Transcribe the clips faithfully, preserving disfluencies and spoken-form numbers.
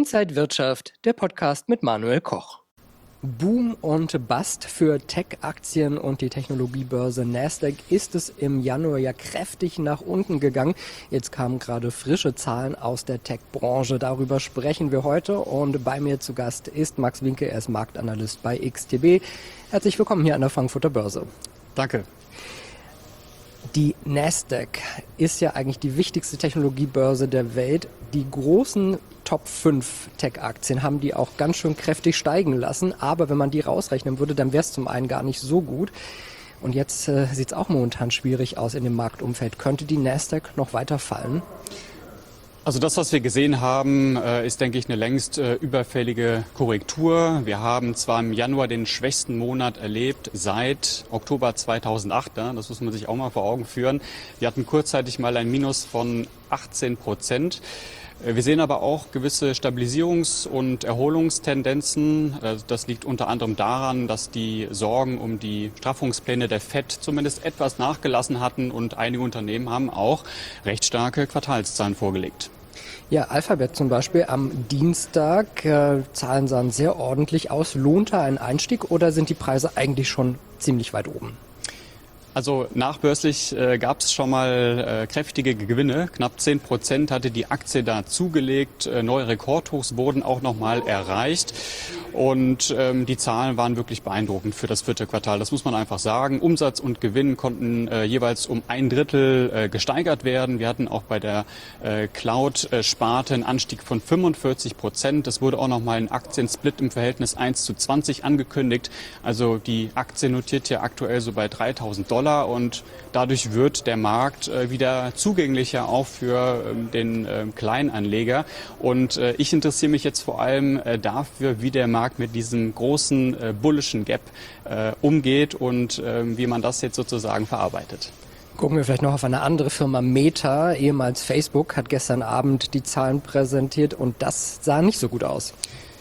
Inside Wirtschaft, der Podcast mit Manuel Koch. Boom und Bust für Tech-Aktien und die Technologiebörse Nasdaq ist es im Januar ja kräftig nach unten gegangen. Jetzt kamen gerade frische Zahlen aus der Tech-Branche. Darüber sprechen wir heute und bei mir zu Gast ist Max Winke, er ist Marktanalyst bei X T B. Herzlich willkommen hier an der Frankfurter Börse. Danke. Die Nasdaq ist ja eigentlich die wichtigste Technologiebörse der Welt. Die großen Top fünf Tech-Aktien haben die auch ganz schön kräftig steigen lassen. Aber wenn man die rausrechnen würde, dann wäre es zum einen gar nicht so gut. Und jetzt äh, sieht es auch momentan schwierig aus in dem Marktumfeld. Könnte die Nasdaq noch weiter fallen? Also das, was wir gesehen haben, ist, denke ich, eine längst überfällige Korrektur. Wir haben zwar im Januar den schwächsten Monat erlebt seit Oktober zweitausendacht. Das muss man sich auch mal vor Augen führen. Wir hatten kurzzeitig mal ein Minus von achtzehn Prozent. Wir sehen aber auch gewisse Stabilisierungs- und Erholungstendenzen. Das liegt unter anderem daran, dass die Sorgen um die Straffungspläne der Fed zumindest etwas nachgelassen hatten und einige Unternehmen haben auch recht starke Quartalszahlen vorgelegt. Ja, Alphabet zum Beispiel am Dienstag. Äh, Zahlen sahen sehr ordentlich aus. Lohnt da ein Einstieg oder sind die Preise eigentlich schon ziemlich weit oben? Also nachbörslich äh, gab es schon mal äh, kräftige Gewinne. Knapp zehn Prozent hatte die Aktie da zugelegt. Äh, neue Rekordhochs wurden auch noch mal erreicht. Und ähm, die Zahlen waren wirklich beeindruckend für das vierte Quartal. Das muss man einfach sagen. Umsatz und Gewinn konnten äh, jeweils um ein Drittel äh, gesteigert werden. Wir hatten auch bei der äh, Cloud-Sparte einen Anstieg von fünfundvierzig Prozent. Es wurde auch noch mal ein Aktiensplit im Verhältnis eins zu zwanzig angekündigt. Also die Aktie notiert ja aktuell so bei dreitausend Dollar und dadurch wird der Markt äh, wieder zugänglicher auch für äh, den äh, Kleinanleger. Und äh, ich interessiere mich jetzt vor allem äh, dafür, wie der Markt mit diesem großen äh, bullischen Gap äh, umgeht und äh, wie man das jetzt sozusagen verarbeitet. Gucken wir vielleicht noch auf eine andere Firma. Meta, ehemals Facebook, hat gestern Abend die Zahlen präsentiert und das sah nicht so gut aus.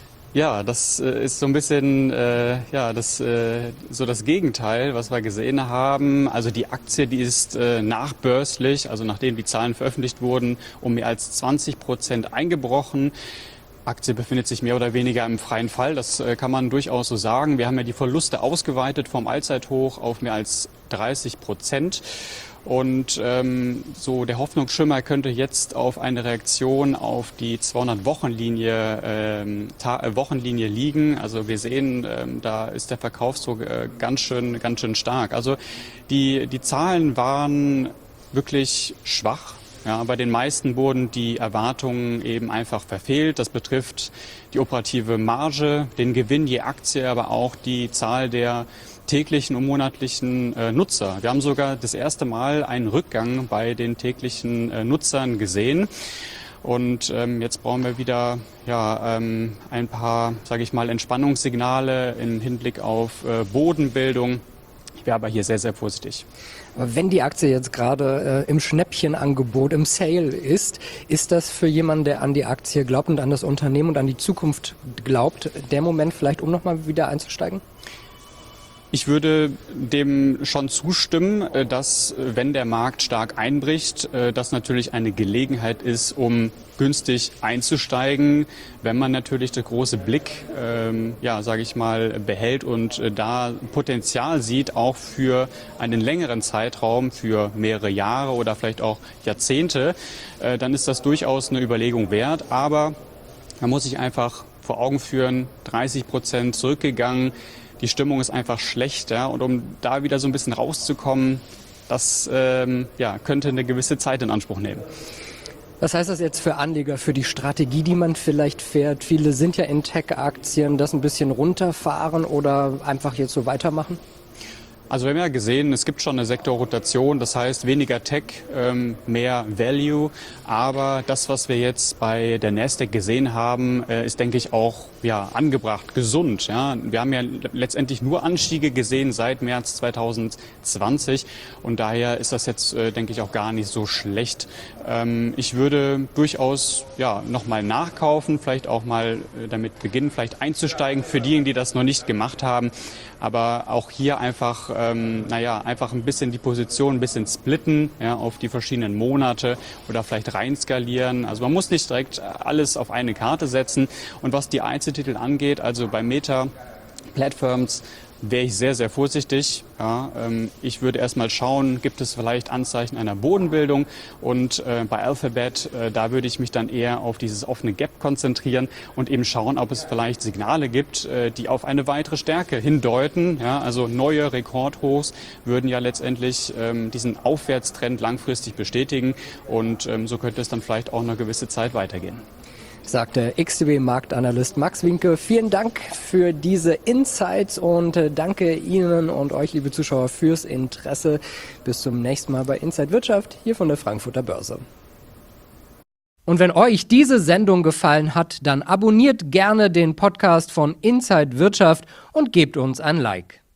Ja, das äh, ist so ein bisschen äh, ja das äh, so das Gegenteil, was wir gesehen haben. Also die Aktie, die ist äh, nachbörslich, also nachdem die Zahlen veröffentlicht wurden, um mehr als zwanzig Prozent eingebrochen. Aktie befindet sich mehr oder weniger im freien Fall, das äh, kann man durchaus so sagen. Wir haben ja die Verluste ausgeweitet vom Allzeithoch auf mehr als dreißig Prozent. Und ähm, so der Hoffnungsschimmer könnte jetzt auf eine Reaktion auf die zweihundert-Wochenlinie ähm, äh, Wochenlinie liegen. Also wir sehen, ähm, da ist der Verkaufsdruck äh, ganz schön, ganz schön stark. Also die, die Zahlen waren wirklich schwach. Ja, bei den meisten wurden die Erwartungen eben einfach verfehlt. Das betrifft die operative Marge, den Gewinn je Aktie, aber auch die Zahl der täglichen und monatlichen äh, Nutzer. Wir haben sogar das erste Mal einen Rückgang bei den täglichen äh, Nutzern gesehen. Und ähm, jetzt brauchen wir wieder ja, ähm, ein paar, sage ich mal, Entspannungssignale im Hinblick auf äh, Bodenbildung. Ich wäre aber hier sehr, sehr vorsichtig. Aber wenn die Aktie jetzt gerade äh, im Schnäppchenangebot, im Sale ist, ist das für jemanden, der an die Aktie glaubt und an das Unternehmen und an die Zukunft glaubt, der Moment vielleicht, um nochmal wieder einzusteigen? Ich würde dem schon zustimmen, dass, wenn der Markt stark einbricht, das natürlich eine Gelegenheit ist, um günstig einzusteigen, wenn man natürlich den großen Blick, ähm, ja, sage ich mal, behält und äh, da Potenzial sieht, auch für einen längeren Zeitraum, für mehrere Jahre oder vielleicht auch Jahrzehnte, äh, dann ist das durchaus eine Überlegung wert. Aber man muss sich einfach vor Augen führen, dreißig Prozent zurückgegangen. Die Stimmung ist einfach schlechter und um da wieder so ein bisschen rauszukommen, das ähm, ja, könnte eine gewisse Zeit in Anspruch nehmen. Was heißt das jetzt für Anleger, für die Strategie, die man vielleicht fährt? Viele sind ja in Tech-Aktien, das ein bisschen runterfahren oder einfach jetzt so weitermachen? Also wir haben ja gesehen, es gibt schon eine Sektorrotation, das heißt weniger Tech, ähm, mehr Value. Aber das, was wir jetzt bei der Nasdaq gesehen haben, äh, ist, denke ich, auch ja, angebracht, gesund. Ja. Wir haben ja letztendlich nur Anstiege gesehen seit März zweitausendzwanzig und daher ist das jetzt, äh, denke ich, auch gar nicht so schlecht. Ähm, ich würde durchaus ja, nochmal nachkaufen, vielleicht auch mal äh, damit beginnen, vielleicht einzusteigen für diejenigen, die das noch nicht gemacht haben. Aber auch hier einfach ähm, naja, einfach ein bisschen die Position ein bisschen splitten, ja, auf die verschiedenen Monate oder vielleicht rein skalieren. Also man muss nicht direkt alles auf eine Karte setzen. Und was die Einzeltitel angeht, also bei Meta Platforms, wäre ich sehr, sehr vorsichtig. Ja, ähm, ich würde erstmal schauen, gibt es vielleicht Anzeichen einer Bodenbildung, und äh, bei Alphabet, äh, da würde ich mich dann eher auf dieses offene Gap konzentrieren und eben schauen, ob es vielleicht Signale gibt, äh, die auf eine weitere Stärke hindeuten. Ja, also neue Rekordhochs würden ja letztendlich ähm, diesen Aufwärtstrend langfristig bestätigen, und ähm, so könnte es dann vielleicht auch eine gewisse Zeit weitergehen. Sagte X T B-Marktanalyst Max Winke. Vielen Dank für diese Insights und danke Ihnen und euch, liebe Zuschauer, fürs Interesse. Bis zum nächsten Mal bei Inside Wirtschaft, hier von der Frankfurter Börse. Und wenn euch diese Sendung gefallen hat, dann abonniert gerne den Podcast von Inside Wirtschaft und gebt uns ein Like.